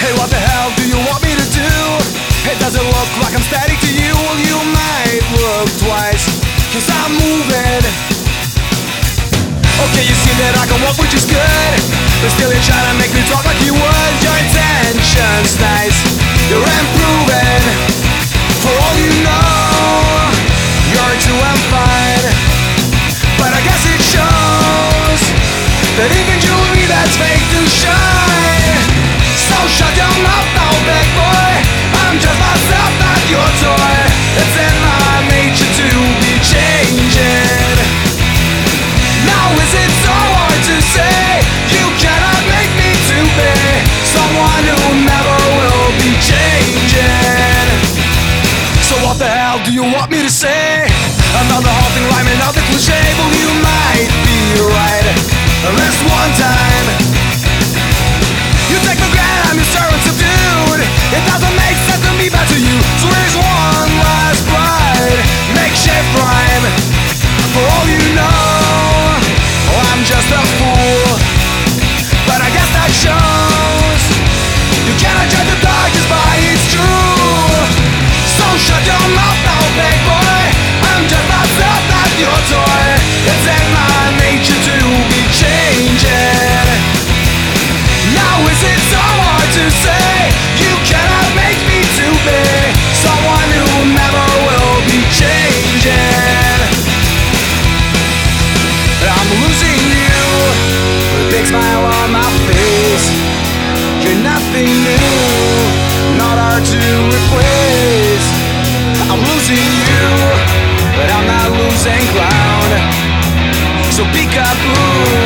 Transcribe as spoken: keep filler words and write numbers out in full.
Hey, what the hell do you want me to do? It doesn't look like I'm static to you. Well, you might look twice, cause I'm moving. Okay, you see that I can walk, which is good, but still you're trying to make me talk like you would. Your intention's nice, you're improving. For all you know, you're too I'm fine. But I guess it shows that even jewelry that's fake to shine. So shut your mouth now, big boy. I'm just myself, not your toy. It's in my nature to be changing. Now is it so hard to say? You cannot make me to be someone who never will be changing. So what the hell do you want me to say? Another whole thing rhyming out the cliche. Well, you might be right this one time. You take for granted I'm your servant subdued. It doesn't make sense to me, back to you. So here's one last pride, makeshift rhyme. For all you know, oh, I'm just a fool, but I guess that shows. You cannot judge a dog just by its truth. So shut your mouth now, big boy. I'm just myself, not your toy. It's in my nature to be changing. Now is it so hard to say? You cannot make me to be someone who never will be changing. I'm losing you with a big smile on my face. You're nothing new, not hard to replace. I'm losing you, but I'm not losing ground. So peekaboo.